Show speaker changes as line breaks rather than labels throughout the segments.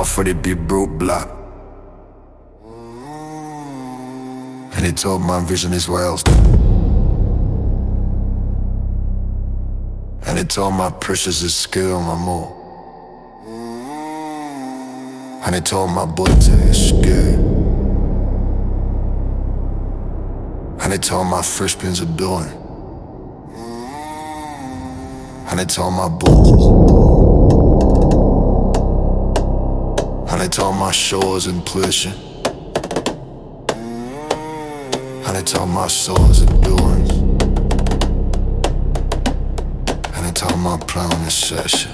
off for the big broke block. And he told my vision is Wales. And he told my precious is skill my more. And he told my boy to his scared. And he told my fresh pins are doing. And he told my bulls. And he told my shores in pleasure. And he told my soul's endurance. And he told my plan in session.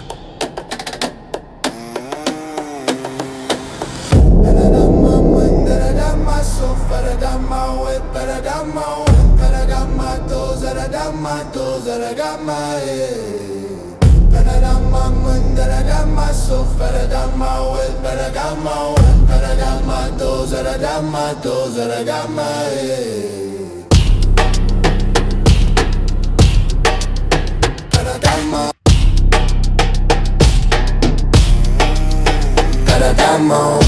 Better than my mind, better than my soul, better than my way, better than my way, better than my toes, better than my toes, better than my head. Better than my mind, better than my soul, better than my way, better than my way, better than my toes, better than my toes, better than my head. Better than my